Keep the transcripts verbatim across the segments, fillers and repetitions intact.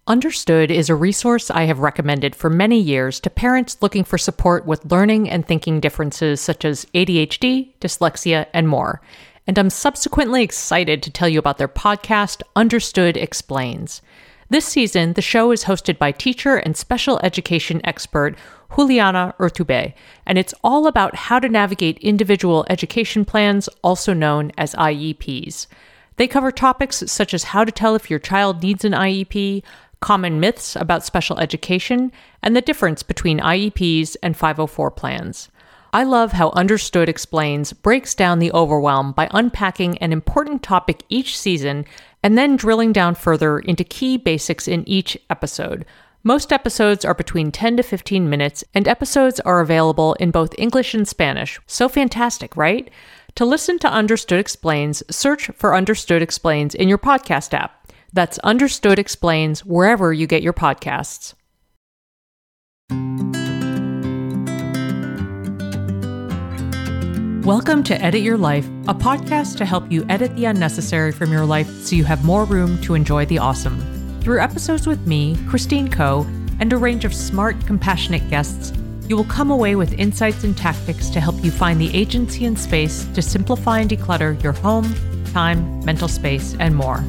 Understood is a resource I have recommended for many years to parents looking for support with learning and thinking differences such as A D H D, dyslexia, and more. And I'm subsequently excited to tell you about their podcast, Understood Explains. This season, the show is hosted by teacher and special education expert Juliana Urtubey, and it's all about how to navigate individual education plans, also known as I E Ps. They cover topics such as how to tell if your child needs an I E P, common myths about special education, and the difference between I E Ps and five oh four plans. I love how Understood Explains breaks down the overwhelm by unpacking an important topic each season and then drilling down further into key basics in each episode. Most episodes are between ten to fifteen minutes, and episodes are available in both English and Spanish. So fantastic, right? To listen to Understood Explains, search for Understood Explains in your podcast app. That's Understood Explains wherever you get your podcasts. Welcome to Edit Your Life, a podcast to help you edit the unnecessary from your life so you have more room to enjoy the awesome. Through episodes with me, Christine Koh, and a range of smart, compassionate guests, you will come away with insights and tactics to help you find the agency and space to simplify and declutter your home, time, mental space, and more.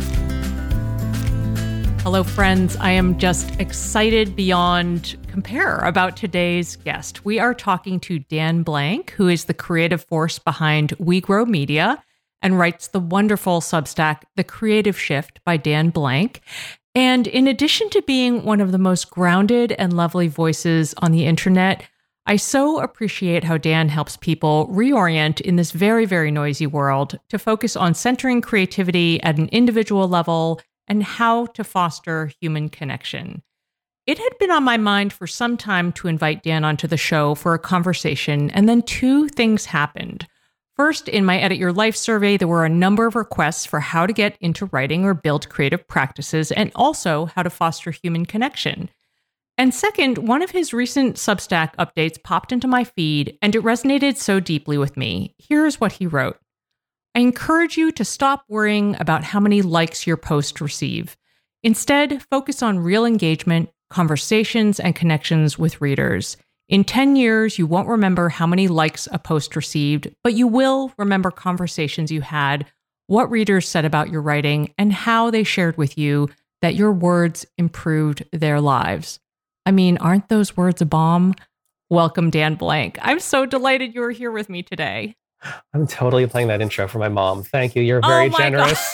Hello, friends. I am just excited beyond compare about today's guest. We are talking to Dan Blank, who is the creative force behind We Grow Media and writes the wonderful Substack, The Creative Shift by Dan Blank. And in addition to being one of the most grounded and lovely voices on the internet, I so appreciate how Dan helps people reorient in this very, very noisy world to focus on centering creativity at an individual level and how to foster human connection. It had been on my mind for some time to invite Dan onto the show for a conversation, and then two things happened. First, in my Edit Your Life survey, there were a number of requests for how to get into writing or build creative practices, and also how to foster human connection. And second, one of his recent Substack updates popped into my feed, and it resonated so deeply with me. Here's what he wrote. I encourage you to stop worrying about how many likes your posts receive. Instead, focus on real engagement, conversations, and connections with readers. In ten years, you won't remember how many likes a post received, but you will remember conversations you had, what readers said about your writing, and how they shared with you that your words improved their lives. I mean, aren't those words a bomb? Welcome, Dan Blank. I'm so delighted you're here with me today. I'm totally playing that intro for my mom. Thank you. You're very oh generous.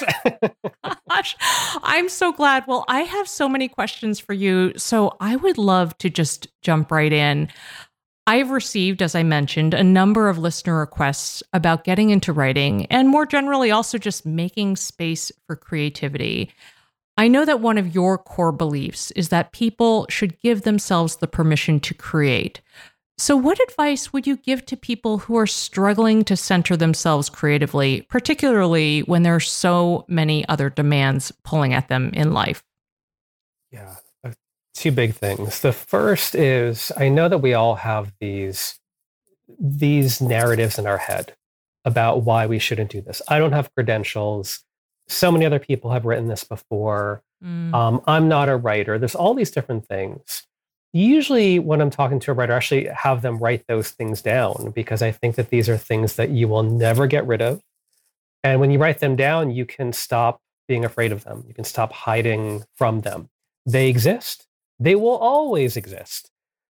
Gosh, I'm so glad. Well, I have so many questions for you, so I would love to just jump right in. I've received, as I mentioned, a number of listener requests about getting into writing and more generally also just making space for creativity. I know that one of your core beliefs is that people should give themselves the permission to create. So what advice would you give to people who are struggling to center themselves creatively, particularly when there are so many other demands pulling at them in life? Yeah, uh, two big things. The first is, I know that we all have these, these narratives in our head about why we shouldn't do this. I don't have credentials. So many other people have written this before. Mm. Um, I'm not a writer. There's all these different things. Usually when I'm talking to a writer, I actually have them write those things down because I think that these are things that you will never get rid of. And when you write them down, you can stop being afraid of them. You can stop hiding from them. They exist. They will always exist.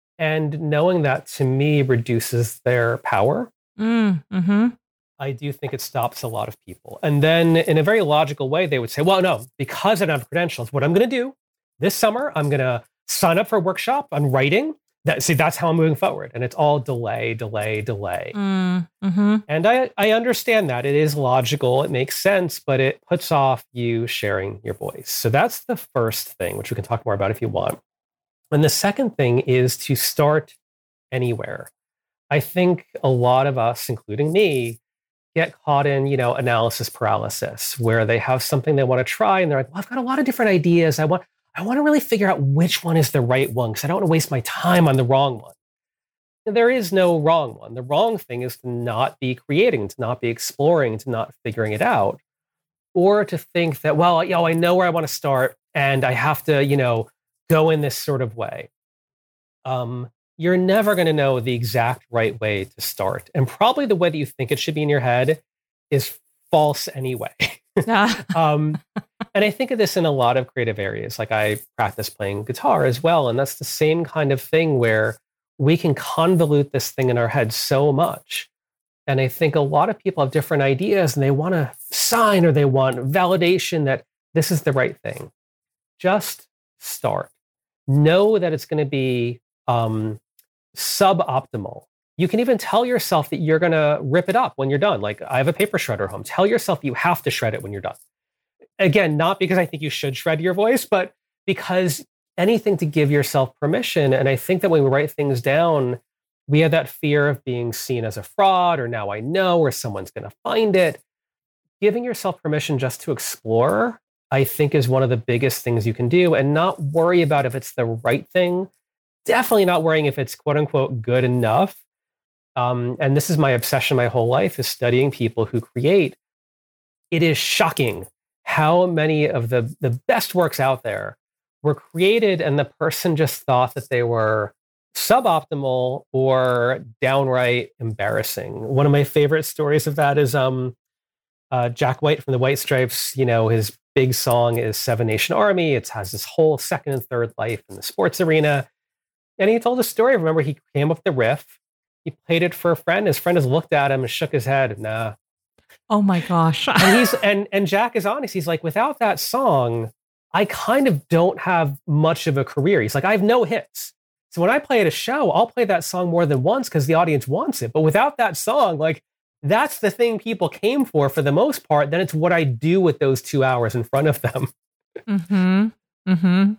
And knowing that, to me, reduces their power. Mm, mm-hmm. I do think it stops a lot of people. And then in a very logical way, they would say, well, no, because I don't have credentials, what I'm going to do this summer, I'm going to sign up for a workshop on writing. That, see, that's how I'm moving forward. And it's all delay, delay, delay. Mm, mm-hmm. And I, I understand that. It is logical. It makes sense, but it puts off you sharing your voice. So that's the first thing, which we can talk more about if you want. And the second thing is to start anywhere. I think a lot of us, including me, get caught in, you know, analysis paralysis, where they have something they want to try and they're like, well, I've got a lot of different ideas. I want I want to really figure out which one is the right one because I don't want to waste my time on the wrong one. And there is no wrong one. The wrong thing is to not be creating, to not be exploring, to not figuring it out, or to think that, well, you know, I know where I want to start and I have to, you know, go in this sort of way. Um, you're never going to know the exact right way to start. And probably the way that you think it should be in your head is false anyway. um, and I think of this in a lot of creative areas. Like I practice playing guitar as well. And that's the same kind of thing where we can convolute this thing in our head so much. And I think a lot of people have different ideas and they want to sign or they want validation that this is the right thing. Just start. Know that it's going to be um, suboptimal. You can even tell yourself that you're going to rip it up when you're done. Like I have a paper shredder home. Tell yourself you have to shred it when you're done. Again, not because I think you should shred your voice, but because anything to give yourself permission. And I think that when we write things down, we have that fear of being seen as a fraud, or now I know, or someone's going to find it. Giving yourself permission just to explore, I think, is one of the biggest things you can do, and not worry about if it's the right thing. Definitely not worrying if it's quote unquote good enough. Um, and this is my obsession my whole life, is studying people who create. It is shocking how many of the, the best works out there were created and the person just thought that they were suboptimal or downright embarrassing. One of my favorite stories of that is um, uh, Jack White from the White Stripes. You know, his big song is Seven Nation Army. It has this whole second and third life in the sports arena. And he told a story. Remember, he came up with the riff. He played it for a friend. His friend has looked at him and shook his head. Nah. Oh my gosh. and he's and and Jack is honest. He's like, without that song, I kind of don't have much of a career. He's like, I have no hits. So when I play at a show, I'll play that song more than once because the audience wants it. But without that song, like that's the thing people came for for the most part. Then it's what I do with those two hours in front of them. Mm-hmm. Mm-hmm.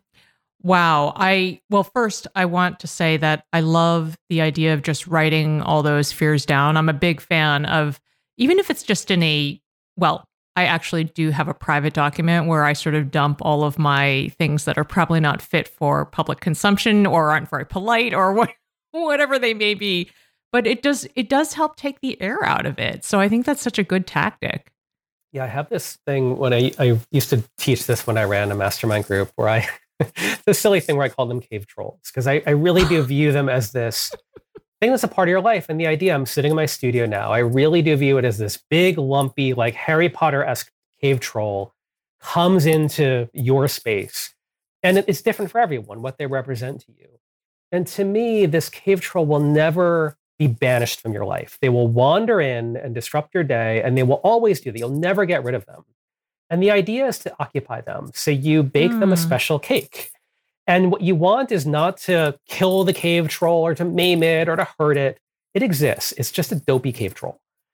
Wow. I, well, first I want to say that I love the idea of just writing all those fears down. I'm a big fan of, even if it's just in a, well, I actually do have a private document where I sort of dump all of my things that are probably not fit for public consumption or aren't very polite or what, whatever they may be. But it does, it does help take the air out of it. So I think that's such a good tactic. Yeah, I have this thing when I, I used to teach this when I ran a mastermind group where I, the silly thing where I call them cave trolls, because I, I really do view them as this thing that's a part of your life. And the idea, I'm sitting in my studio now, I really do view it as this big, lumpy, like Harry Potter-esque cave troll comes into your space. And it's different for everyone, what they represent to you. And to me, this cave troll will never be banished from your life. They will wander in and disrupt your day, and they will always do that. You'll never get rid of them. And the idea is to occupy them. So you bake mm. them a special cake. And what you want is not to kill the cave troll or to maim it or to hurt it. It exists. It's just a dopey cave troll.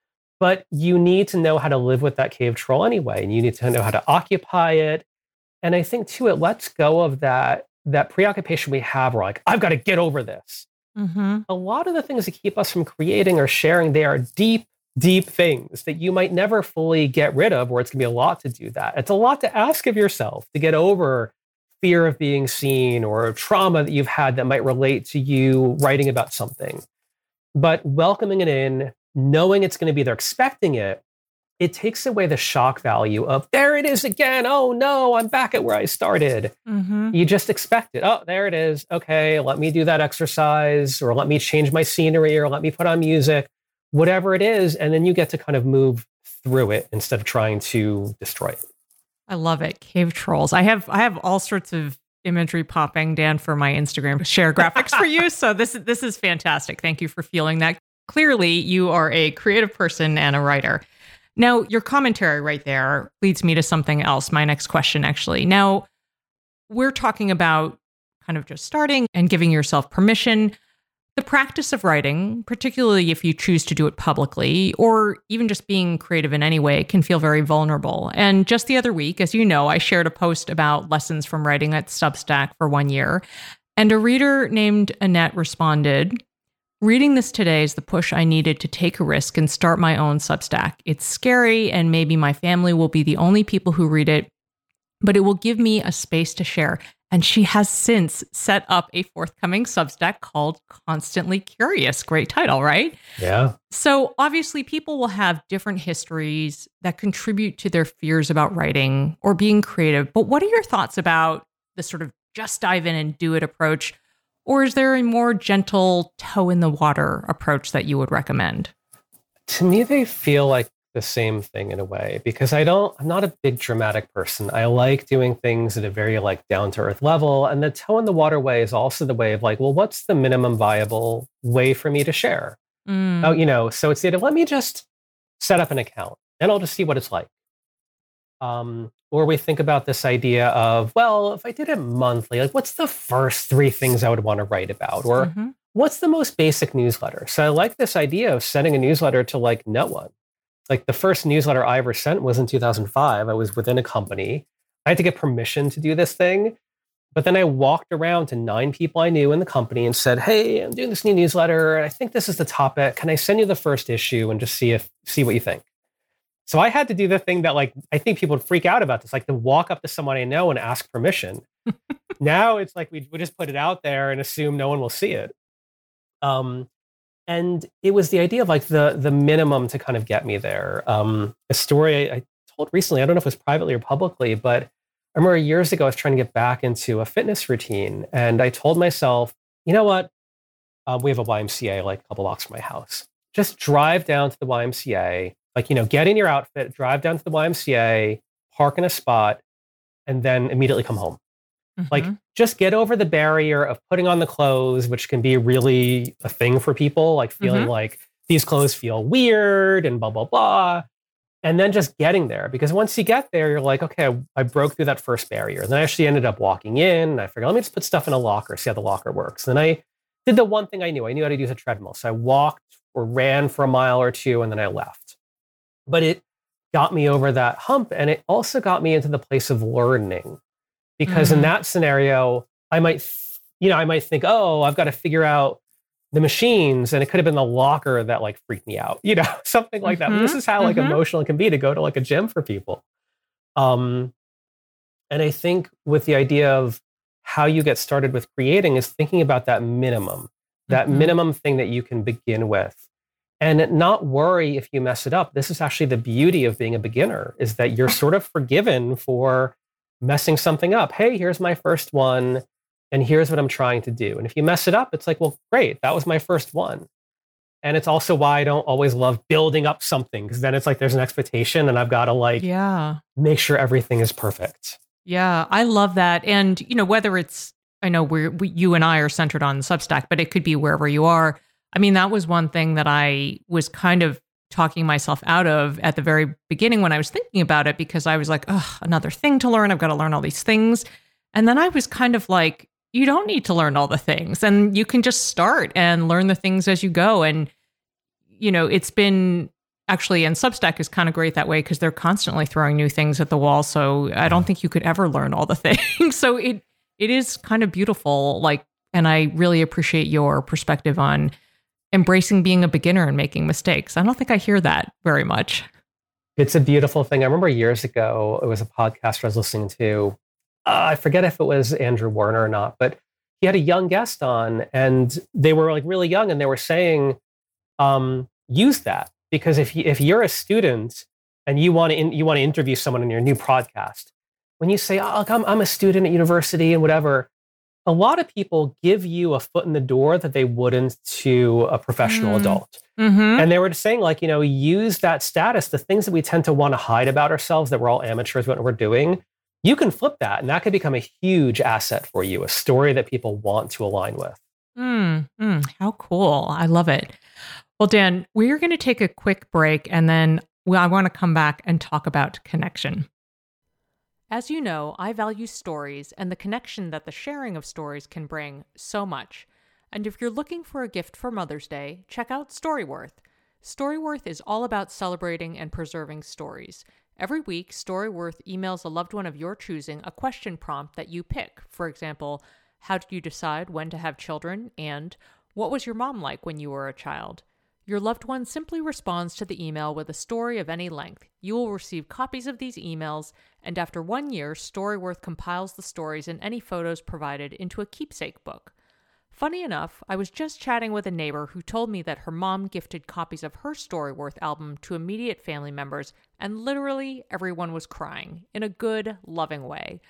But you need to know how to live with that cave troll anyway. And you need to know how to occupy it. And I think, too, it lets go of that, that preoccupation we have where, like, I've got to get over this. Mm-hmm. A lot of the things that keep us from creating or sharing, they are deep, deep things that you might never fully get rid of, or it's going to be a lot to do that. It's a lot to ask of yourself to get over fear of being seen or trauma that you've had that might relate to you writing about something. But welcoming it in, knowing it's going to be there, expecting it, it takes away the shock value of, there it is again. Oh no, I'm back at where I started. Mm-hmm. You just expect it. Oh, there it is. Okay, let me do that exercise, or let me change my scenery, or let me put on music, whatever it is. And then you get to kind of move through it instead of trying to destroy it. I love it. Cave trolls. I have I have all sorts of imagery popping, Dan, for my Instagram share graphics for you. So this, this is fantastic. Thank you for feeling that. Clearly, you are a creative person and a writer. Now, your commentary right there leads me to something else. My next question, actually. Now, we're talking about kind of just starting and giving yourself permission. The practice of writing, particularly if you choose to do it publicly, or even just being creative in any way, can feel very vulnerable. And just the other week, as you know, I shared a post about lessons from writing at Substack for one year. And a reader named Annette responded, "Reading this today is the push I needed to take a risk and start my own Substack. It's scary, and maybe my family will be the only people who read it, but it will give me a space to share." And she has since set up a forthcoming Substack called Constantly Curious. Great title, right? Yeah. So obviously people will have different histories that contribute to their fears about writing or being creative. But what are your thoughts about the sort of just dive in and do it approach? Or is there a more gentle toe in the water approach that you would recommend? To me, they feel like the same thing in a way, because I don't, I'm not a big dramatic person. I like doing things at a very like down to earth level. And the toe in the water way is also the way of like, well, what's the minimum viable way for me to share? Mm. Oh, you know, so it's the idea of, let me just set up an account and I'll just see what it's like. Um, or we think about this idea of, well, if I did it monthly, like what's the first three things I would want to write about? Or mm-hmm. what's the most basic newsletter? So I like this idea of sending a newsletter to like no one. Like the first newsletter I ever sent was in two thousand five. I was within a company. I had to get permission to do this thing. But then I walked around to nine people I knew in the company and said, hey, I'm doing this new newsletter. I think this is the topic. Can I send you the first issue and just see if see what you think? So I had to do the thing that like, I think people would freak out about this, like to walk up to someone I know and ask permission. Now it's like, we, we just put it out there and assume no one will see it. Um, and it was the idea of like the, the minimum to kind of get me there. Um, a story I, I told recently, I don't know if it was privately or publicly, but I remember years ago, I was trying to get back into a fitness routine. And I told myself, you know what? Uh, we have a Y M C A like a couple blocks from my house. Just drive down to the Y M C A. Like, you know, get in your outfit, drive down to the Y M C A, park in a spot, and then immediately come home. Mm-hmm. Like, just get over the barrier of putting on the clothes, which can be really a thing for people, like feeling mm-hmm. like these clothes feel weird and blah, blah, blah. And then just getting there. Because once you get there, you're like, okay, I, I broke through that first barrier. And then I actually ended up walking in, and I figured, let me just put stuff in a locker, see how the locker works. And then I did the one thing I knew. I knew how to use a treadmill. So I walked or ran for a mile or two, and then I left. But it got me over that hump, and it also got me into the place of learning, because mm-hmm. in that scenario, I might, you know, I might think, oh, I've got to figure out the machines, and it could have been the locker that like freaked me out, you know, something like mm-hmm. that. This is how like mm-hmm. emotional it can be to go to like a gym for people. Um, and I think with the idea of how you get started with creating is thinking about that minimum, that mm-hmm. minimum thing that you can begin with. And not worry if you mess it up. This is actually the beauty of being a beginner, is that you're sort of forgiven for messing something up. Hey, here's my first one, and here's what I'm trying to do. And if you mess it up, it's like, well, great, that was my first one. And it's also why I don't always love building up something, because then it's like there's an expectation, and I've got to like yeah. make sure everything is perfect. Yeah, I love that. And, you know, whether it's, I know we're, we, you and I are centered on Substack, but it could be wherever you are. I mean, that was one thing that I was kind of talking myself out of at the very beginning when I was thinking about it, because I was like, oh, another thing to learn. I've got to learn all these things. And then I was kind of like, you don't need to learn all the things, and you can just start and learn the things as you go. And, you know, it's been actually, and Substack is kind of great that way, because they're constantly throwing new things at the wall. So I don't think you could ever learn all the things. So it it is kind of beautiful. Like, and I really appreciate your perspective on embracing being a beginner and making mistakes. I don't think I hear that very much. It's a beautiful thing. I remember years ago, it was a podcast I was listening to. Uh, I forget if it was Andrew Warner or not, but he had a young guest on, and they were like really young, and they were saying, um, use that, because if you, if you're a student and you want to in, you want to interview someone in your new podcast, when you say, "Oh, I'm I'm a student at university and whatever," a lot of people give you a foot in the door that they wouldn't to a professional mm. adult. Mm-hmm. And they were just saying, like, you know, use that status, the things that we tend to want to hide about ourselves, that we're all amateurs, what we're doing, you can flip that. And that could become a huge asset for you, a story that people want to align with. Mm, mm, how cool. I love it. Well, Dan, we're going to take a quick break, and then well, I want to come back and talk about connection. As you know, I value stories and the connection that the sharing of stories can bring so much. And if you're looking for a gift for Mother's Day, check out Storyworth. Storyworth is all about celebrating and preserving stories. Every week, Storyworth emails a loved one of your choosing a question prompt that you pick. For example, how did you decide when to have children? And what was your mom like when you were a child? Your loved one simply responds to the email with a story of any length. You will receive copies of these emails, and after one year, Storyworth compiles the stories and any photos provided into a keepsake book. Funny enough, I was just chatting with a neighbor who told me that her mom gifted copies of her Storyworth album to immediate family members, and literally everyone was crying, in a good, loving way.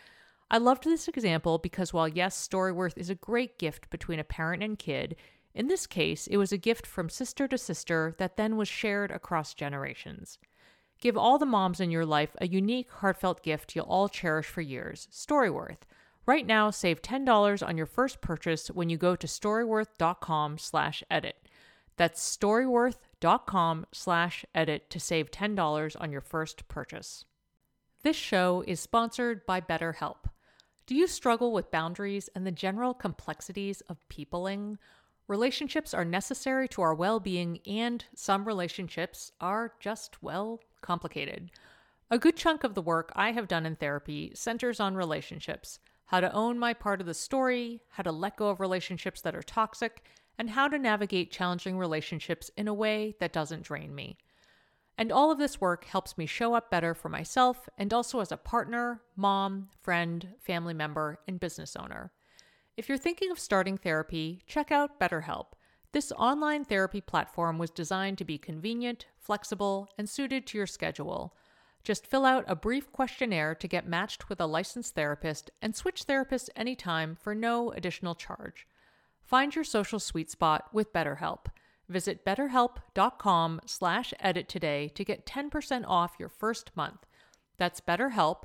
I loved this example because while yes, Storyworth is a great gift between a parent and kid, in this case, it was a gift from sister to sister that then was shared across generations. Give all the moms in your life a unique, heartfelt gift you'll all cherish for years, Storyworth. Right now, save ten dollars on your first purchase when you go to storyworth.com slash edit. That's storyworth.com slash edit to save ten dollars on your first purchase. This show is sponsored by BetterHelp. Do you struggle with boundaries and the general complexities of peopling? Relationships are necessary to our well-being, and some relationships are just, well, complicated. A good chunk of the work I have done in therapy centers on relationships, how to own my part of the story, how to let go of relationships that are toxic, and how to navigate challenging relationships in a way that doesn't drain me. And all of this work helps me show up better for myself and also as a partner, mom, friend, family member, and business owner. If you're thinking of starting therapy, check out BetterHelp. This online therapy platform was designed to be convenient, flexible, and suited to your schedule. Just fill out a brief questionnaire to get matched with a licensed therapist and switch therapists anytime for no additional charge. Find your social sweet spot with BetterHelp. Visit betterhelp.com slash edit today to get ten percent off your first month. That's BetterHelp,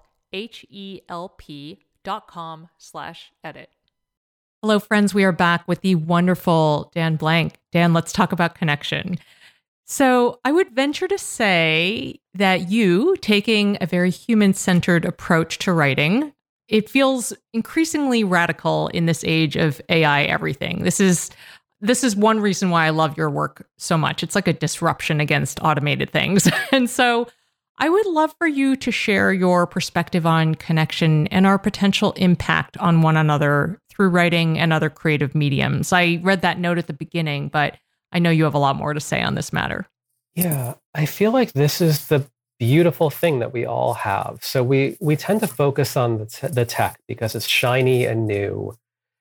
H-E-L-P dot com slash edit. Hello, friends. We are back with the wonderful Dan Blank. Dan, let's talk about connection. So I would venture to say that you, taking a very human-centered approach to writing, it feels increasingly radical in this age of A I everything. This is This is one reason why I love your work so much. It's like a disruption against automated things. And so I would love for you to share your perspective on connection and our potential impact on one another through writing and other creative mediums. I read that note at the beginning, but I know you have a lot more to say on this matter. Yeah, I feel like this is the beautiful thing that we all have. So we we tend to focus on the, t- the tech because it's shiny and new.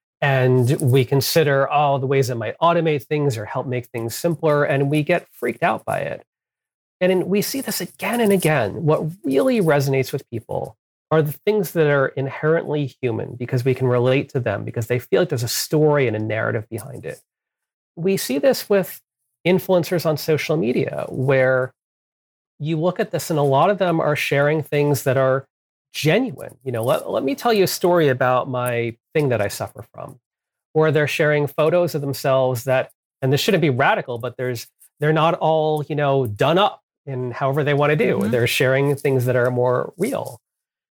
And we consider, oh, the ways it might automate things or help make things simpler, and we get freaked out by it. And in, we see this again and again. What really resonates with people are the things that are inherently human because we can relate to them, because they feel like there's a story and a narrative behind it. We see this with influencers on social media, where you look at this and a lot of them are sharing things that are genuine. You know, let, let me tell you a story about my thing that I suffer from. Or they're sharing photos of themselves that, and this shouldn't be radical, but there's they're not all, you know, done up in however they want to do. Mm-hmm. They're sharing things that are more real.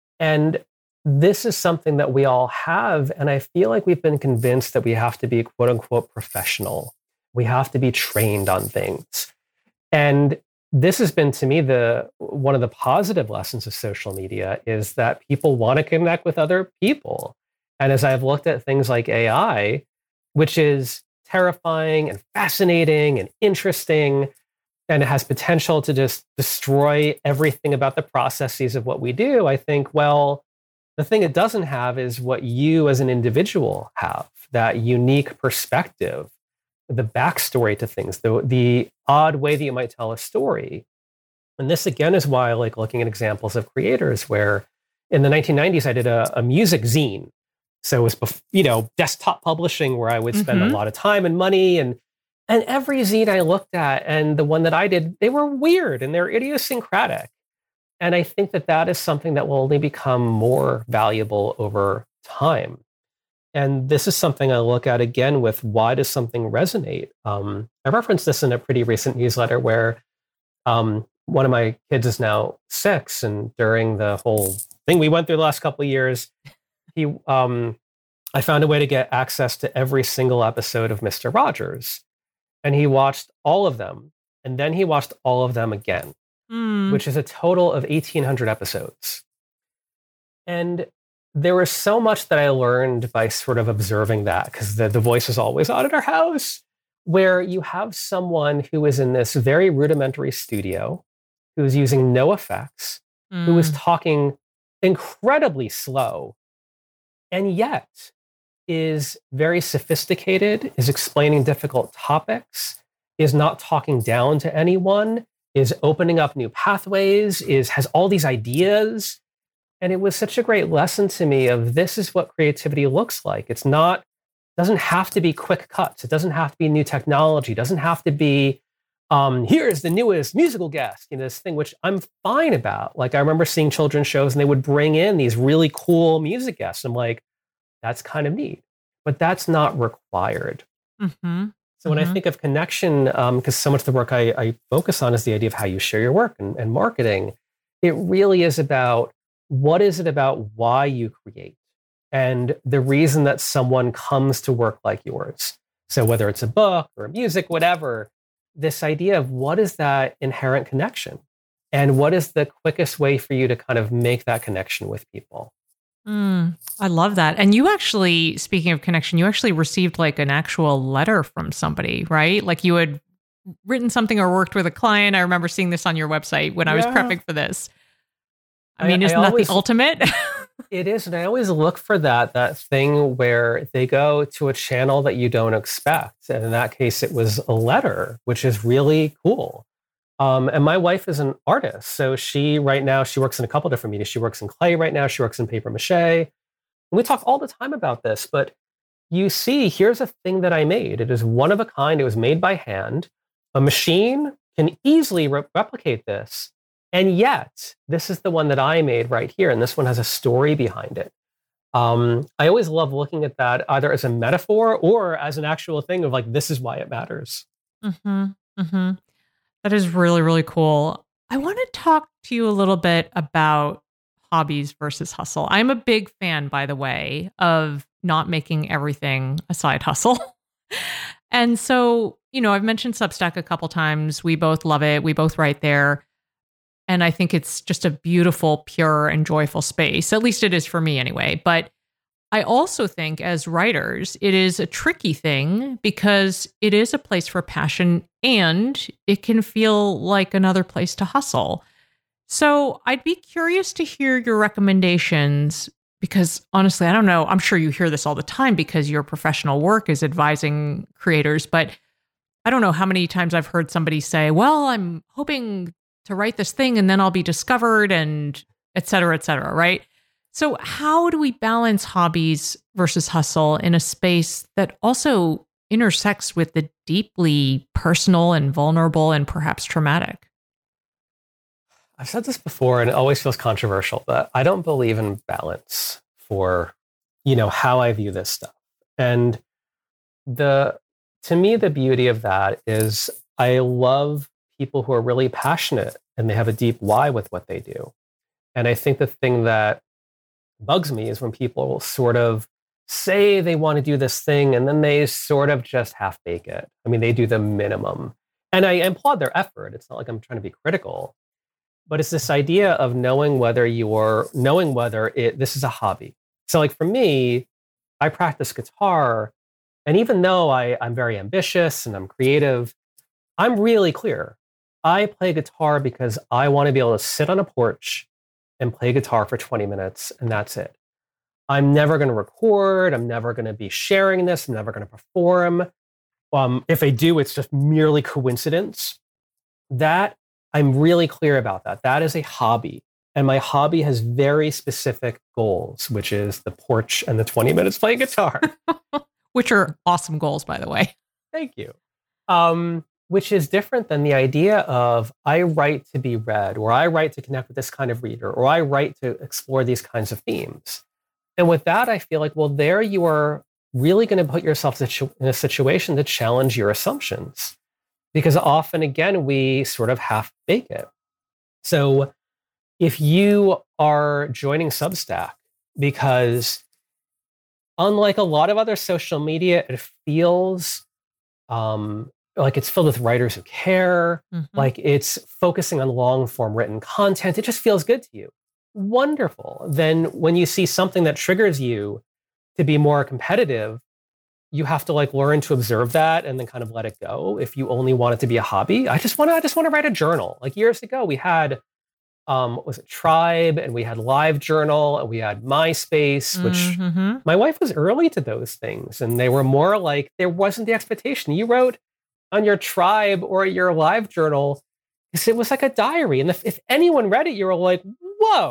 And this is something that we all have. And I feel like we've been convinced that we have to be quote unquote professional. We have to be trained on things. And this has been, to me, the one of the positive lessons of social media is that people want to connect with other people. And as I've looked at things like A I, which is terrifying and fascinating and interesting, and it has potential to just destroy everything about the processes of what we do, I think, well, the thing it doesn't have is what you as an individual have, that unique perspective, the backstory to things, the, the odd way that you might tell a story. And this, again, is why I like looking at examples of creators where in the nineteen nineties, I did a, a music zine. So it was, bef- you know, desktop publishing where I would spend mm-hmm. a lot of time and money. And, and every zine I looked at and the one that I did, they were weird and they're idiosyncratic. And I think that that is something that will only become more valuable over time. And this is something I look at again with why does something resonate? Um, I referenced this in a pretty recent newsletter where um, one of my kids is now six, and during the whole thing we went through the last couple of years, he, um, I found a way to get access to every single episode of Mister Rogers, and he watched all of them, and then he watched all of them again, mm. which is a total of eighteen hundred episodes. And there was so much that I learned by sort of observing that, because the, the voice is always on at our house, where you have someone who is in this very rudimentary studio, who is using no effects, mm. who is talking incredibly slow, and yet is very sophisticated, is explaining difficult topics, is not talking down to anyone, is opening up new pathways, is has all these ideas. And it was such a great lesson to me of this is what creativity looks like. It's not, doesn't have to be quick cuts. It doesn't have to be new technology. It doesn't have to be, um, here's the newest musical guest, you know, this thing, which I'm fine about. Like I remember seeing children's shows and they would bring in these really cool music guests. I'm like, that's kind of neat, but that's not required. Mm-hmm. So when mm-hmm. I think of connection, because um, so much of the work I, I focus on is the idea of how you share your work and, and marketing, it really is about what is it about why you create and the reason that someone comes to work like yours. So whether it's a book or music, whatever, this idea of what is that inherent connection and what is the quickest way for you to kind of make that connection with people. Mm, I love that. And you actually, speaking of connection, you actually received like an actual letter from somebody, right? Like you had written something or worked with a client. I remember seeing this on your website when I was Yeah. prepping for this. I mean, I, isn't I that always, the ultimate? It is. And I always look for that, that thing where they go to a channel that you don't expect. And in that case, it was a letter, which is really cool. Um, and my wife is an artist. So she, right now, she works in a couple different medias. She works in clay right now. She works in paper mache. And we talk all the time about this, but you see, here's a thing that I made. It is one of a kind. It was made by hand. A machine can easily re- replicate this. And yet, this is the one that I made right here. And this one has a story behind it. Um, I always love looking at that either as a metaphor or as an actual thing of like, this is why it matters. Mm-hmm. Mm-hmm. That is really, really cool. I want to talk to you a little bit about hobbies versus hustle. I'm a big fan, by the way, of not making everything a side hustle. And so, you know, I've mentioned Substack a couple times. We both love it. We both write there. And I think it's just a beautiful, pure, and joyful space. At least it is for me anyway. But I also think as writers, it is a tricky thing because it is a place for passion and it can feel like another place to hustle. So I'd be curious to hear your recommendations because honestly, I don't know. I'm sure you hear this all the time because your professional work is advising creators, but I don't know how many times I've heard somebody say, well, I'm hoping to write this thing and then I'll be discovered and et cetera, et cetera, right? So how do we balance hobbies versus hustle in a space that also intersects with the deeply personal and vulnerable and perhaps traumatic? I've said this before and it always feels controversial, but I don't believe in balance for, you know, how I view this stuff. And the, to me, the beauty of that is I love people who are really passionate and they have a deep why with what they do. And I think the thing that bugs me is when people sort of say they want to do this thing and then they sort of just half bake it. I mean, they do the minimum. And I applaud their effort. It's not like I'm trying to be critical, but it's this idea of knowing whether you're knowing whether it this is a hobby. So like for me, I practice guitar. And even though I, I'm very ambitious and I'm creative, I'm really clear. I play guitar because I want to be able to sit on a porch and play guitar for twenty minutes, and that's it. I'm never going to record. I'm never going to be sharing this. I'm never going to perform. Um, if I do, it's just merely coincidence. That, I'm really clear about that. That is a hobby. And my hobby has very specific goals, which is the porch and the twenty minutes playing guitar. Which are awesome goals, by the way. Thank you. Um, which is different than the idea of I write to be read, or I write to connect with this kind of reader, or I write to explore these kinds of themes. And with that, I feel like, well, there you are really going to put yourself in a situation to challenge your assumptions. Because often, again, we sort of half bake it. So if you are joining Substack because unlike a lot of other social media, it feels um, like it's filled with writers who care, mm-hmm. like it's focusing on long form written content. It just feels good to you. Wonderful. Then when you see something that triggers you to be more competitive, you have to like learn to observe that and then kind of let it go. If you only want it to be a hobby, I just want to, I just want to write a journal. Like years ago, we had, um, was it Tribe, and we had LiveJournal, and we had MySpace, which mm-hmm. my wife was early to those things, and they were more like there wasn't the expectation. You wrote on your Tribe or your LiveJournal because it was like a diary, and if, if anyone read it, you were like, "Whoa,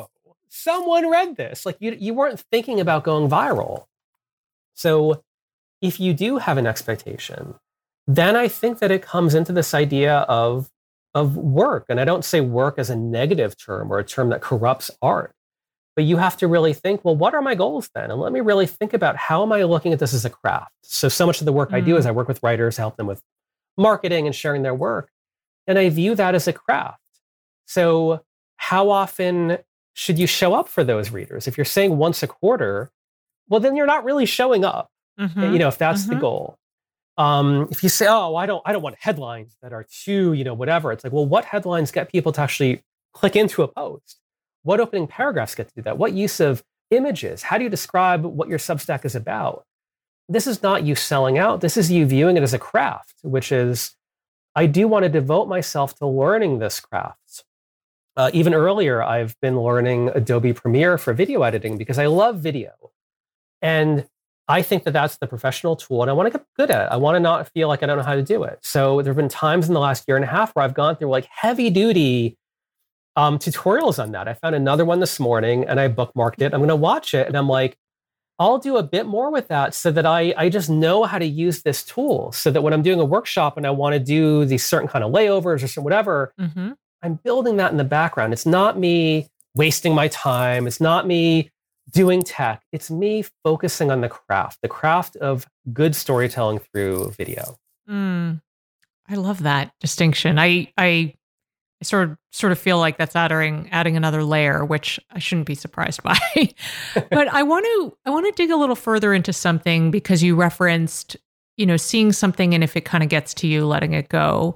someone read this. Like you, you weren't thinking about going viral. So if you do have an expectation, then I think that it comes into this idea of, of work. And I don't say work as a negative term or a term that corrupts art, but you have to really think, well, what are my goals then? And let me really think about how am I looking at this as a craft? So, so much of the work mm. I do is I work with writers, help them with marketing and sharing their work. And I view that as a craft. So how often should you show up for those readers? If you're saying once a quarter, well, then you're not really showing up, mm-hmm. you know, if that's mm-hmm. the goal. Um, if you say, oh, I don't, I don't want headlines that are too, you know, whatever. It's like, well, what headlines get people to actually click into a post? What opening paragraphs get to do that? What use of images? How do you describe what your Substack is about? This is not you selling out. This is you viewing it as a craft, which is, I do want to devote myself to learning this craft. Uh, even earlier, I've been learning Adobe Premiere for video editing because I love video. And I think that that's the professional tool and I want to get good at it. I want to not feel like I don't know how to do it. So there have been times in the last year and a half where I've gone through like heavy duty um, tutorials on that. I found another one this morning and I bookmarked it. I'm going to watch it. And I'm like, I'll do a bit more with that so that I, I just know how to use this tool so that when I'm doing a workshop and I want to do these certain kind of layovers or some whatever, mm-hmm. I'm building that in the background. It's not me wasting my time. It's not me doing tech. It's me focusing on the craft, the craft of good storytelling through video. Mm, I love that distinction. I, I sort of, sort of feel like that's adding, adding another layer, which I shouldn't be surprised by. But I want to, I want to dig a little further into something because you referenced, you know, seeing something and if it kind of gets to you, letting it go.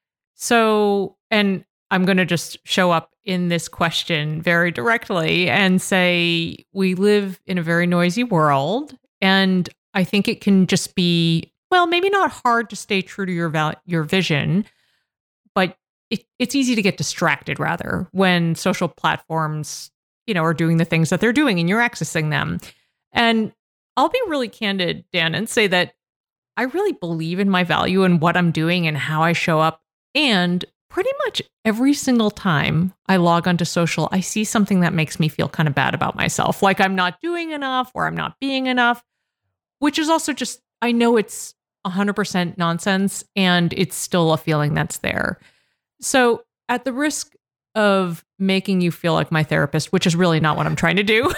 So, and I'm going to just show up in this question very directly and say, we live in a very noisy world. And I think it can just be, well, maybe not hard to stay true to your val- your vision, but it, it's easy to get distracted rather when social platforms, you know, are doing the things that they're doing and you're accessing them. And I'll be really candid, Dan, and say that I really believe in my value and what I'm doing and how I show up. And pretty much every single time I log onto social, I see something that makes me feel kind of bad about myself, like I'm not doing enough or I'm not being enough, which is also just, I know it's one hundred percent nonsense and it's still a feeling that's there. So at the risk of making you feel like my therapist, which is really not what I'm trying to do,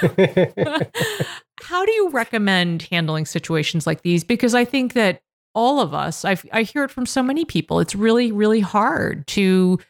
how do you recommend handling situations like these? Because I think that all of us, I I hear it from so many people. It's really, really hard to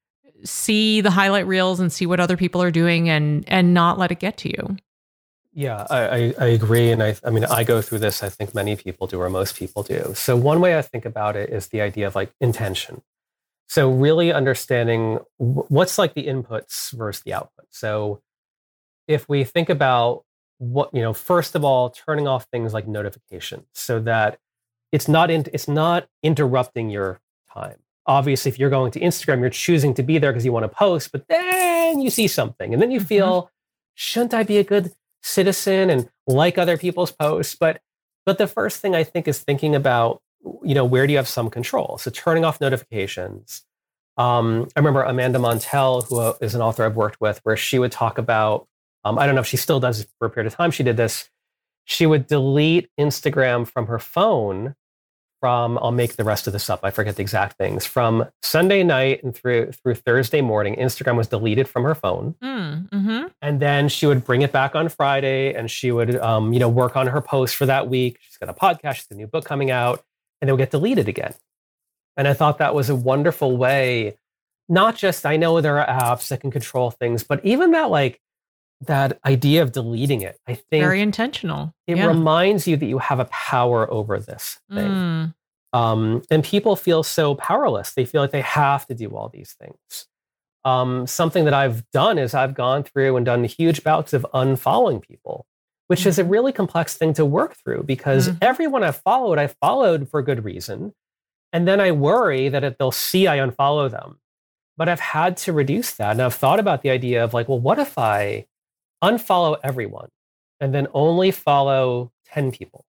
see the highlight reels and see what other people are doing and and not let it get to you. Yeah, I, I, I agree. And I, I mean, I go through this, I think many people do, or most people do. So one way I think about it is the idea of like intention. So really understanding what's like the inputs versus the output. So if we think about what, you know, first of all, turning off things like notifications so that It's not in, it's not interrupting your time. Obviously, if you're going to Instagram, you're choosing to be there because you want to post, but then you see something and then you feel, mm-hmm. shouldn't I be a good citizen and like other people's posts? But but the first thing I think is thinking about, you know, where do you have some control? So turning off notifications. Um, I remember Amanda Montell, who is an author I've worked with, where she would talk about, um, I don't know if she still does for a period of time, she did this. She would delete Instagram from her phone from, I'll make the rest of this up, I forget the exact things, from Sunday night and through through Thursday morning, Instagram was deleted from her phone. Mm, mm-hmm. And then she would bring it back on Friday and she would, um, you know, work on her post for that week. She's got a podcast, she's got a new book coming out, and it would get deleted again. And I thought that was a wonderful way, not just, I know there are apps that can control things, but even that like, that idea of deleting it, I think very intentional. It yeah. reminds you that you have a power over this thing. Mm. Um, and people feel so powerless. They feel like they have to do all these things. Um, something that I've done is I've gone through and done huge bouts of unfollowing people, which mm. is a really complex thing to work through because mm. everyone I've followed, I've followed for good reason. And then I worry that if they'll see I unfollow them. But I've had to reduce that. And I've thought about the idea of like, well, what if I unfollow everyone and then only follow ten people?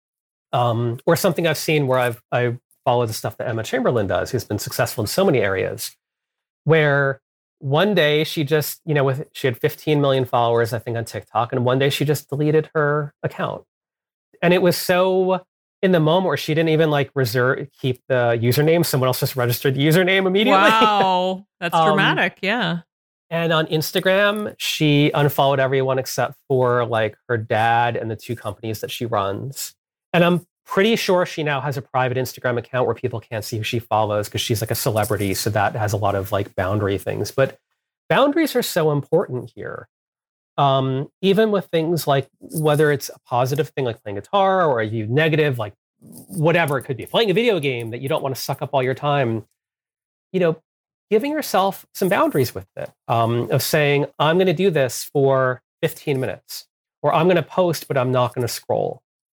Um, or something I've seen where I've I follow the stuff that Emma Chamberlain does, who's been successful in so many areas, where one day she just, you know, with she had fifteen million followers, I think, on TikTok, and one day she just deleted her account. And it was so in the moment where she didn't even like reserve keep the username. Someone else just registered the username immediately. Wow, that's um, dramatic. Yeah. And on Instagram, she unfollowed everyone except for like her dad and the two companies that she runs. And I'm pretty sure she now has a private Instagram account where people can't see who she follows because she's like a celebrity. So that has a lot of like boundary things. But boundaries are so important here. Um, even with things like whether it's a positive thing like playing guitar or a negative, like whatever it could be, playing a video game that you don't want to suck up all your time, you know, giving yourself some boundaries with it, um, of saying, I'm going to do this for fifteen minutes, or I'm going to post, but I'm not going to scroll.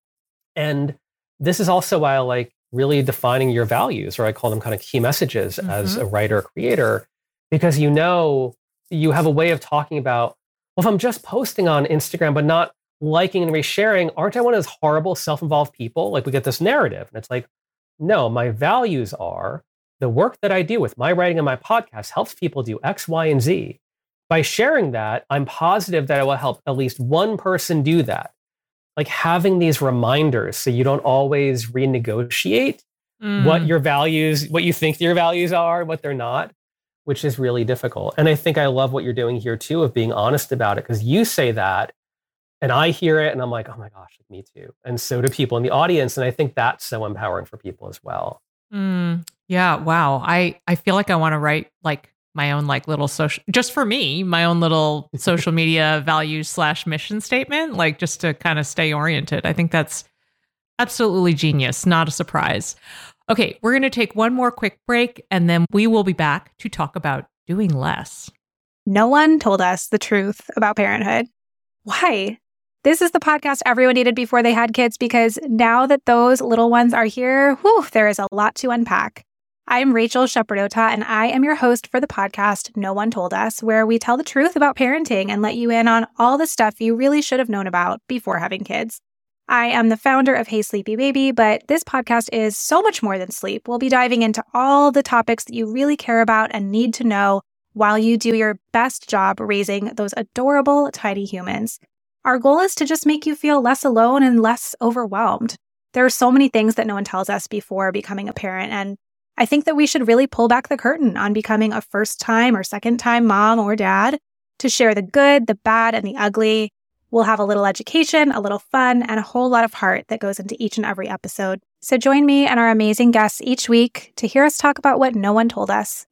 And this is also why I like really defining your values, or I call them kind of key messages mm-hmm. as a writer, creator, because you know, you have a way of talking about, well, if I'm just posting on Instagram, but not liking and resharing, aren't I one of those horrible self-involved people? Like we get this narrative and it's like, no, my values are the work that I do with my writing and my podcast helps people do X, Y, and Z. By sharing that, I'm positive that I will help at least one person do that. Like having these reminders so you don't always renegotiate mm. what your values, what you think your values are, what they're not, which is really difficult. And I think I love what you're doing here too, of being honest about it, because you say that and I hear it and I'm like, oh my gosh, me too. And so do people in the audience. And I think that's so empowering for people as well. Mm, yeah. Wow. I, I feel like I want to write like my own like little social, just for me, my own little social media values slash mission statement, like just to kind of stay oriented. I think that's absolutely genius. Not a surprise. Okay. We're going to take one more quick break and then we will be back to talk about doing less. No one told us the truth about parenthood. Why? This is the podcast everyone needed before they had kids, because now that those little ones are here, whew, there is a lot to unpack. I'm Rachel Shepardota, and I am your host for the podcast No One Told Us, where we tell the truth about parenting and let you in on all the stuff you really should have known about before having kids. I am the founder of Hey Sleepy Baby, but this podcast is so much more than sleep. We'll be diving into all the topics that you really care about and need to know while you do your best job raising those adorable tiny humans. Our goal is to just make you feel less alone and less overwhelmed. There are so many things that no one tells us before becoming a parent, and I think that we should really pull back the curtain on becoming a first-time or second-time mom or dad to share the good, the bad, and the ugly. We'll have a little education, a little fun, and a whole lot of heart that goes into each and every episode. So join me and our amazing guests each week to hear us talk about what no one told us.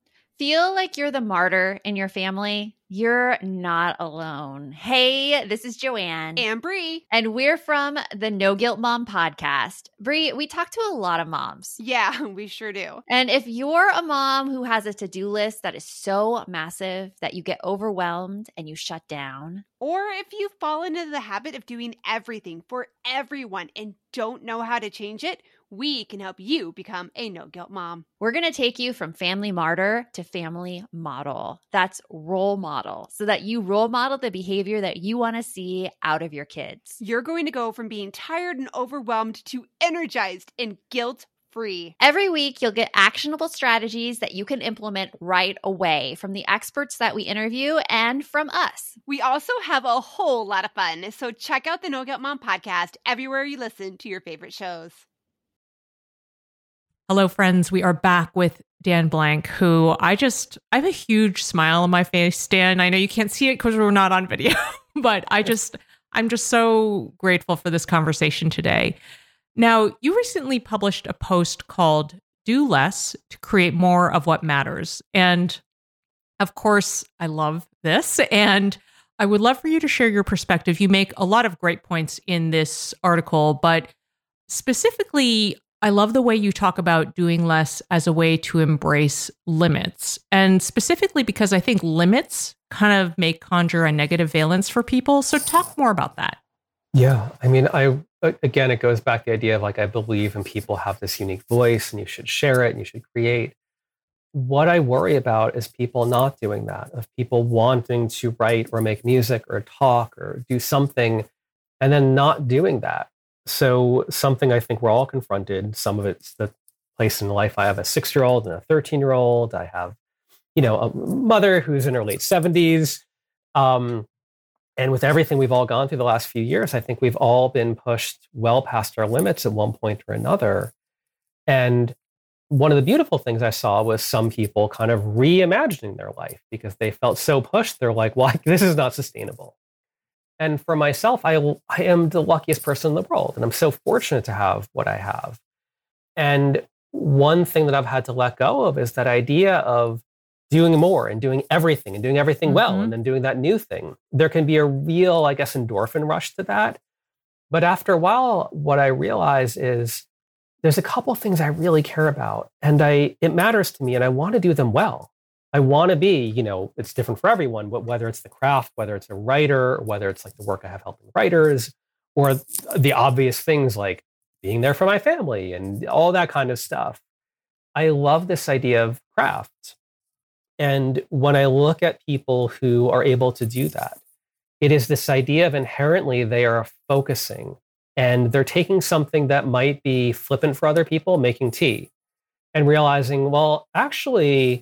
Feel like you're the martyr in your family? You're not alone. Hey, this is Joanne. And Bree. And we're from the No Guilt Mom podcast. Bree, we talk to a lot of moms. Yeah, we sure do. And if you're a mom who has a to-do list that is so massive that you get overwhelmed and you shut down, or if you've fallen into the habit of doing everything for everyone and don't know how to change it, we can help you become a no-guilt mom. We're going to take you from family martyr to family model. That's role model, so that you role model the behavior that you want to see out of your kids. You're going to go from being tired and overwhelmed to energized and guilt-free. Every week, you'll get actionable strategies that you can implement right away from the experts that we interview and from us. We also have a whole lot of fun, so check out the No Guilt Mom podcast everywhere you listen to your favorite shows. Hello, friends. We are back with Dan Blank, who I just, I have a huge smile on my face, Dan. I know you can't see it because we're not on video, but I just, I'm just so grateful for this conversation today. Now, you recently published a post called Do Less to Create More of What Matters. And of course, I love this. And I would love for you to share your perspective. You make a lot of great points in this article, but specifically, I love the way you talk about doing less as a way to embrace limits. And specifically because I think limits kind of make conjure a negative valence for people. So talk more about that. Yeah. I mean, I, again, it goes back to the idea of like, I believe in people have this unique voice and you should share it and you should create. What I worry about is people not doing that, of people wanting to write or make music or talk or do something and then not doing that. So something I think we're all confronted. Some of it's the place in life. I have a six-year-old and a thirteen-year-old. I have, you know, a mother who's in her late seventies. Um, and with everything we've all gone through the last few years, I think we've all been pushed well past our limits at one point or another. And one of the beautiful things I saw was some people kind of reimagining their life because they felt so pushed. They're like, well, this is not sustainable. And for myself, I, I am the luckiest person in the world. And I'm so fortunate to have what I have. And one thing that I've had to let go of is that idea of doing more and doing everything and doing everything mm-hmm. well and then doing that new thing. There can be a real, I guess, endorphin rush to that. But after a while, what I realize is there's a couple of things I really care about. And I it matters to me and I want to do them well. I want to be, you know, it's different for everyone, but whether it's the craft, whether it's a writer, whether it's like the work I have helping writers, or the obvious things like being there for my family and all that kind of stuff. I love this idea of craft. And when I look at people who are able to do that, it is this idea of inherently they are focusing and they're taking something that might be flippant for other people, making tea, and realizing, well, actually,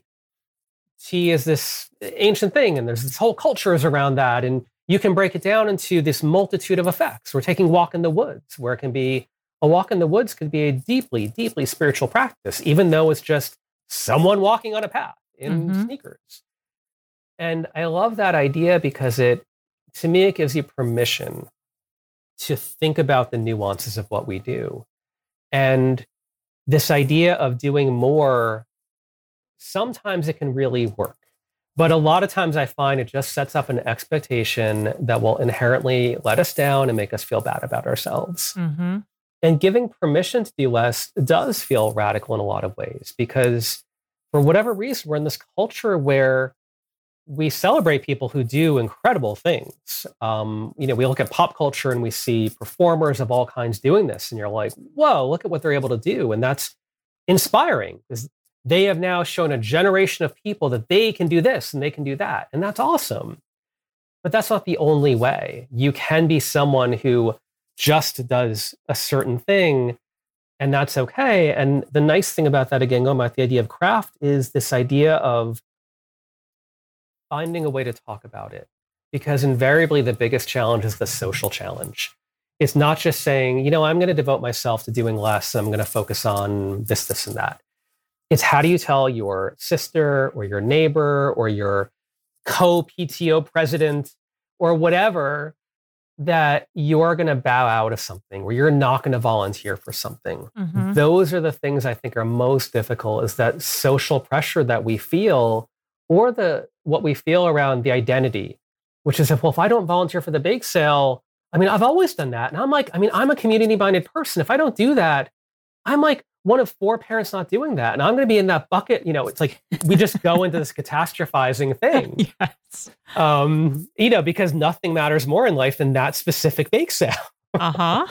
tea is this ancient thing and there's this whole cultures around that. And you can break it down into this multitude of effects. We're taking a walk in the woods, where it can be a walk in the woods could be a deeply, deeply spiritual practice, even though it's just someone walking on a path in mm-hmm. sneakers. And I love that idea because it, to me, it gives you permission to think about the nuances of what we do. And this idea of doing more, sometimes it can really work. But a lot of times I find it just sets up an expectation that will inherently let us down and make us feel bad about ourselves. Mm-hmm. And giving permission to do less does feel radical in a lot of ways, because for whatever reason, we're in this culture where we celebrate people who do incredible things. Um, you know, we look at pop culture and we see performers of all kinds doing this. And you're like, whoa, look at what they're able to do. And that's inspiring because they have now shown a generation of people that they can do this and they can do that. And that's awesome. But that's not the only way. You can be someone who just does a certain thing, and that's okay. And the nice thing about that, again, going back to the idea of craft, is this idea of finding a way to talk about it. Because invariably the biggest challenge is the social challenge. It's not just saying, you know, I'm going to devote myself to doing less, and I'm going to focus on this, this, and that. It's how do you tell your sister or your neighbor or your co-P T O president or whatever that you're going to bow out of something, or you're not going to volunteer for something. Mm-hmm. Those are the things I think are most difficult, is that social pressure that we feel, or the what we feel around the identity, which is, if, well, if I don't volunteer for the bake sale, I mean, I've always done that. And I'm like, I mean, I'm a community-minded person. If I don't do that, I'm like one of four parents not doing that. And I'm going to be in that bucket. You know, it's like we just go into this catastrophizing thing. Yes. Um, you know, because nothing matters more in life than that specific bake sale. Uh-huh.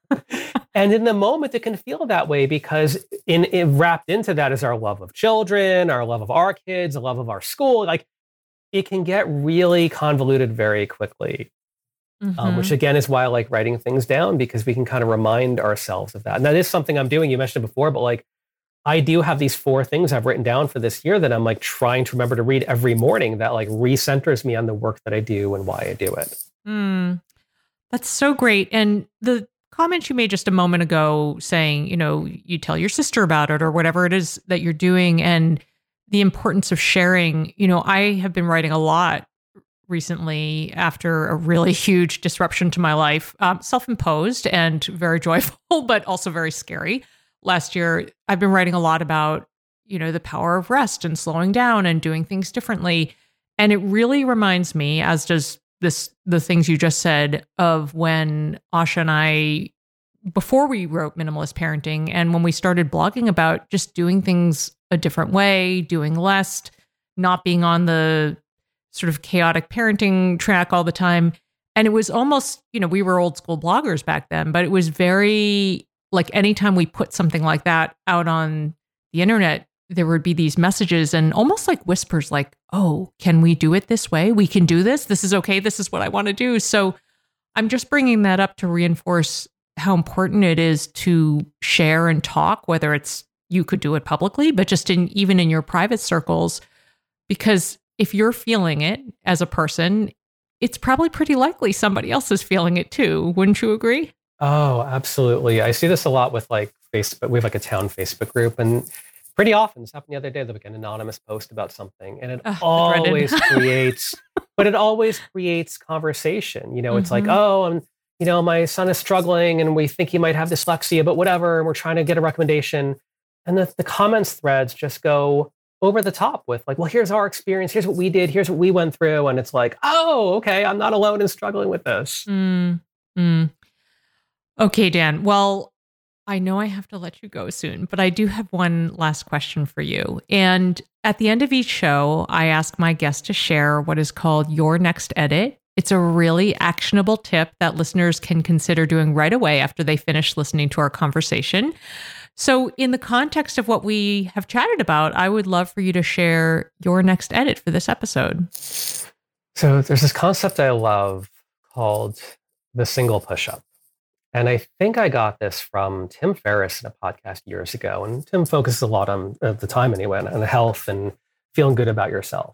And in the moment, it can feel that way because in, in wrapped into that is our love of children, our love of our kids, the love of our school. Like, it can get really convoluted very quickly. Mm-hmm. Um, which again is why I like writing things down, because we can kind of remind ourselves of that. And that is something I'm doing. You mentioned it before, but like I do have these four things I've written down for this year that I'm like trying to remember to read every morning, that like recenters me on the work that I do and why I do it. Mm, that's so great. And the comment you made just a moment ago saying, you know, you tell your sister about it or whatever it is that you're doing, and the importance of sharing. You know, I have been writing a lot recently after a really huge disruption to my life, um, self-imposed and very joyful, but also very scary. Last year, I've been writing a lot about, you know, the power of rest and slowing down and doing things differently. And it really reminds me, as does this, the things you just said, of when Asha and I, before we wrote Minimalist Parenting, and when we started blogging about just doing things a different way, doing less, not being on the sort of chaotic parenting track all the time. And it was almost, you know, we were old school bloggers back then, but it was very like anytime we put something like that out on the internet, there would be these messages and almost like whispers like, oh, can we do it this way? We can do this. This is okay. This is what I want to do. So I'm just bringing that up to reinforce how important it is to share and talk, whether it's you could do it publicly, but just in even in your private circles, Because if you're feeling it as a person, it's probably pretty likely somebody else is feeling it too. Wouldn't you agree? Oh, absolutely. I see this a lot with like Facebook. We have like a town Facebook group, and pretty often, this happened the other day, there's like an anonymous post about something, and it Ugh, always creates, but it always creates conversation. You know, mm-hmm. It's like, oh, and you know, my son is struggling and we think he might have dyslexia, but whatever. And we're trying to get a recommendation. And the, the comments threads just go over the top with like, well, here's our experience. Here's what we did. Here's what we went through. And it's like, oh, okay, I'm not alone in struggling with this. Mm, mm. Okay, Dan. Well, I know I have to let you go soon, but I do have one last question for you. And at the end of each show, I ask my guests to share what is called Your Next Edit. It's a really actionable tip that listeners can consider doing right away after they finish listening to our conversation. So in the context of what we have chatted about, I would love for you to share your next edit for this episode. So there's this concept I love called the single push-up. And I think I got this from Tim Ferriss in a podcast years ago. And Tim focuses a lot on, at the time anyway, on health and feeling good about yourself.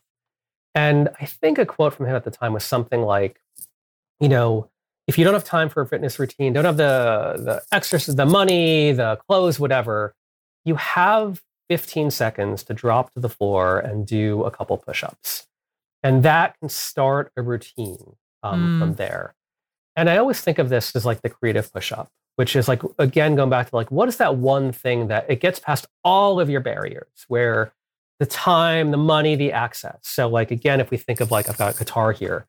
And I think a quote from him at the time was something like, you know, if you don't have time for a fitness routine, don't have the, the exercise, the money, the clothes, whatever, you have fifteen seconds to drop to the floor and do a couple push-ups. And that can start a routine um, mm. from there. And I always think of this as like the creative push-up, which is like, again, going back to like, what is that one thing that it gets past all of your barriers where the time, the money, the access. So like, again, if we think of like, I've got a guitar here,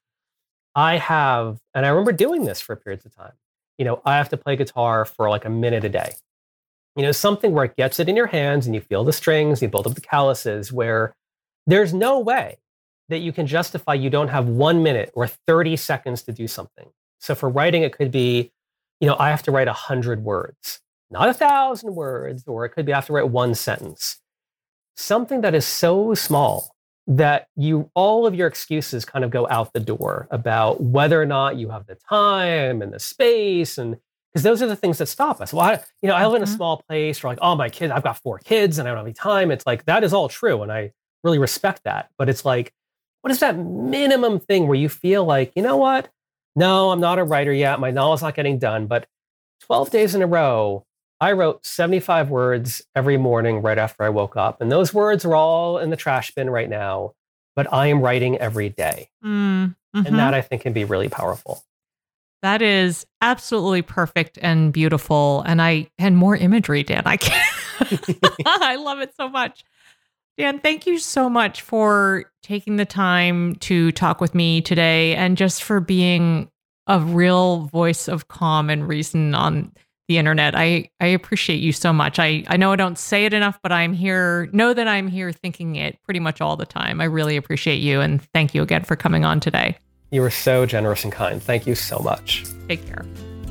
I have, and I remember doing this for periods of time, you know, I have to play guitar for like a minute a day. You know, something where it gets it in your hands and you feel the strings, you build up the calluses, where there's no way that you can justify you don't have one minute or thirty seconds to do something. So for writing, it could be, you know, I have to write a hundred words, not a thousand words, or it could be I have to write one sentence. Something that is so small that you, all of your excuses kind of go out the door about whether or not you have the time and the space, and because those are the things that stop us. Well, I, you know, I live in a small place, or like, oh, my kid, I've got four kids and I don't have any time. It's like, that is all true. And I really respect that. But it's like, what is that minimum thing where you feel like, you know what? No, I'm not a writer yet. My novel's not getting done. But twelve days in a row, I wrote seventy-five words every morning right after I woke up. And those words are all in the trash bin right now. But I am writing every day. Mm, mm-hmm. And that, I think, can be really powerful. That is absolutely perfect and beautiful. And I and more imagery, Dan. I can't. I love it so much. Dan, thank you so much for taking the time to talk with me today, and just for being a real voice of calm and reason on the internet. I, I appreciate you so much. I, I know I don't say it enough, but I'm here, know that I'm here thinking it pretty much all the time. I really appreciate you. And thank you again for coming on today. You were so generous and kind. Thank you so much. Take care.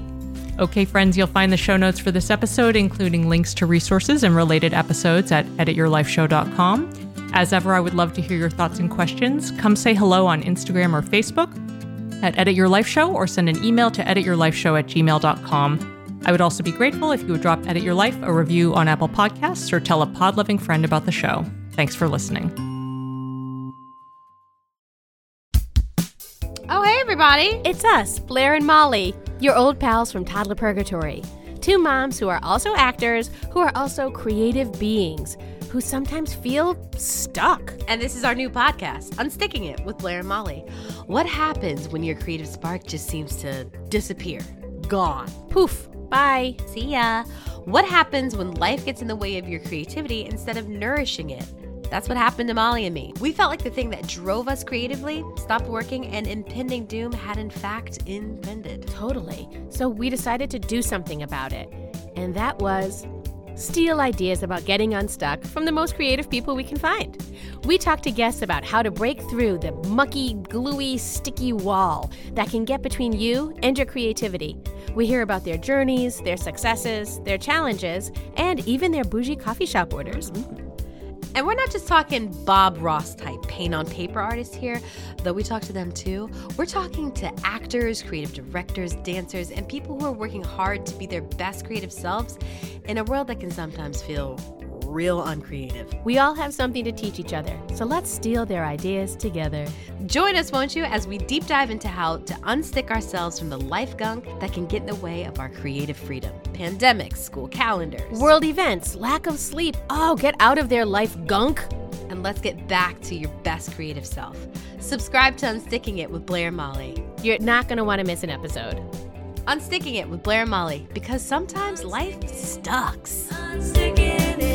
Okay, friends, you'll find the show notes for this episode, including links to resources and related episodes at edit your life show dot com. As ever, I would love to hear your thoughts and questions. Come say hello on Instagram or Facebook at Edit Your Life Show, or send an email to edit your life show at gmail dot com. I would also be grateful if you would drop Edit Your Life a review on Apple Podcasts, or tell a pod-loving friend about the show. Thanks for listening. Oh, hey, everybody. It's us, Blair and Molly, your old pals from Toddler Purgatory. Two moms who are also actors, who are also creative beings, who sometimes feel stuck. And this is our new podcast, Unsticking It with Blair and Molly. What happens when your creative spark just seems to disappear? Gone. Poof. Bye. See ya. What happens when life gets in the way of your creativity instead of nourishing it? That's what happened to Molly and me. We felt like the thing that drove us creatively stopped working, and impending doom had in fact impended. Totally. So we decided to do something about it. And that was steal ideas about getting unstuck from the most creative people we can find. We talked to guests about how to break through the mucky, gluey, sticky wall that can get between you and your creativity. We hear about their journeys, their successes, their challenges, and even their bougie coffee shop orders. Mm-hmm. And we're not just talking Bob Ross type paint on paper artists here, though we talk to them too. We're talking to actors, creative directors, dancers, and people who are working hard to be their best creative selves in a world that can sometimes feel real uncreative. We all have something to teach each other, so let's steal their ideas together. Join us, won't you, as we deep dive into how to unstick ourselves from the life gunk that can get in the way of our creative freedom. Pandemics, school calendars, World events, lack of sleep. Oh, get out of their life gunk. and let's get back to your best creative self. Subscribe to Unsticking It with Blair and Molly. You're not going to want to miss an episode. Unsticking It with Blair and Molly, because sometimes life sucks. Unsticking it.